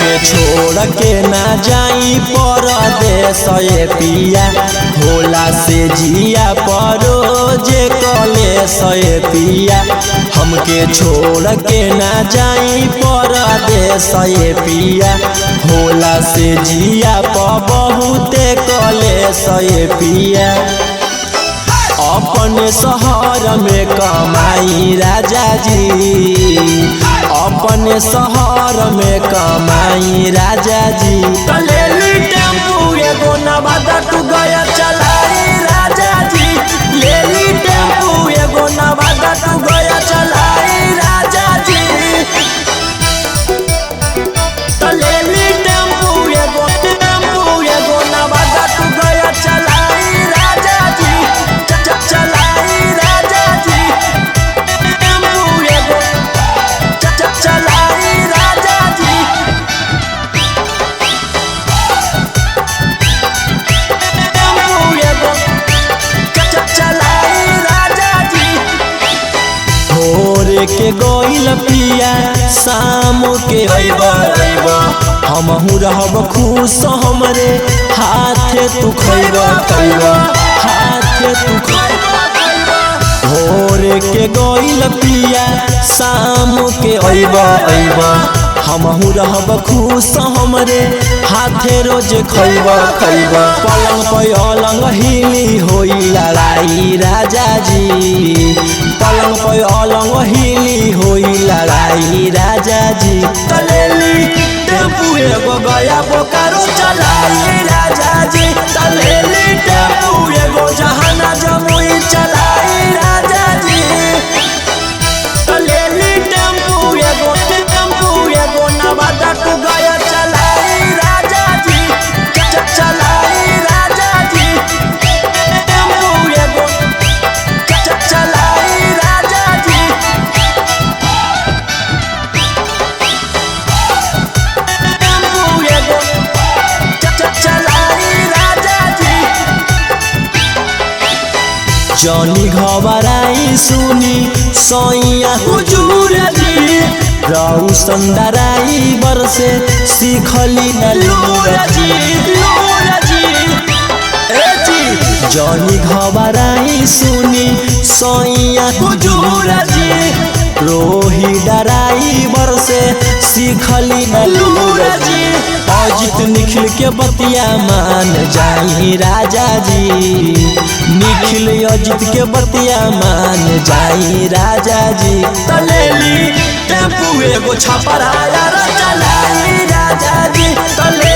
हमके छोड़ के ना जाई परदेस ये पिया होला से जिया परोजे कलेस ये पिया हमके छोड़ के ना जाई परदेस ये पिया होला से जिया बहुते कलेस ये पिया अपने शहर में कमाई राजा जी अपने शहर में कमाई राजा जी लेली टेम्पू एगो नवादा तू गया चलाई राजा जी लेली टेम्पू एगो नवादा तू गया चलाई राजा जी लेली टेम्पू एगो नवादा तू गया चलाई राजा जी चलाई राजा जी टेम्पू एगो चलाई राजा जी के गोइल पिया शाम के अइबा हमहू रहब खुश हमरे हाथे तू खइबा हाथे तू खइबा भोरे के गोइल पिया शाम के अइबा हमहू रहब खुश हमरे हाथे रोज खइबा पलंग पे अलंग हिली होई लड़ाई राजा जी पलंग पे अलंग हिली होई लड़ाई राजा जी तलेली टेम्पू एगो गया बोकारो चलाई राजा जी तलेली टेम्पू एगो जहाना जमुई चलाई राजा जी तलेली टेम्पू एगो नवादा तू गया चलाई राजा जी चलाई राजा जी टेम्पू एगो चलाई राजा जी जनी घबराई सुनी सैया हुजूर जी रहू संदराई बरसे सीखली न लूर जी जनी घबराई सुनी सैया हुजूर जी रोही डराई बरसे सीखली न लूर जी अजित निखिल के बतिया मान जाई राजा जी निखिल अजित के बतिया मान जाई राजा जी तलेली टेम्पू एगो छपराया चलाई राजा जी तले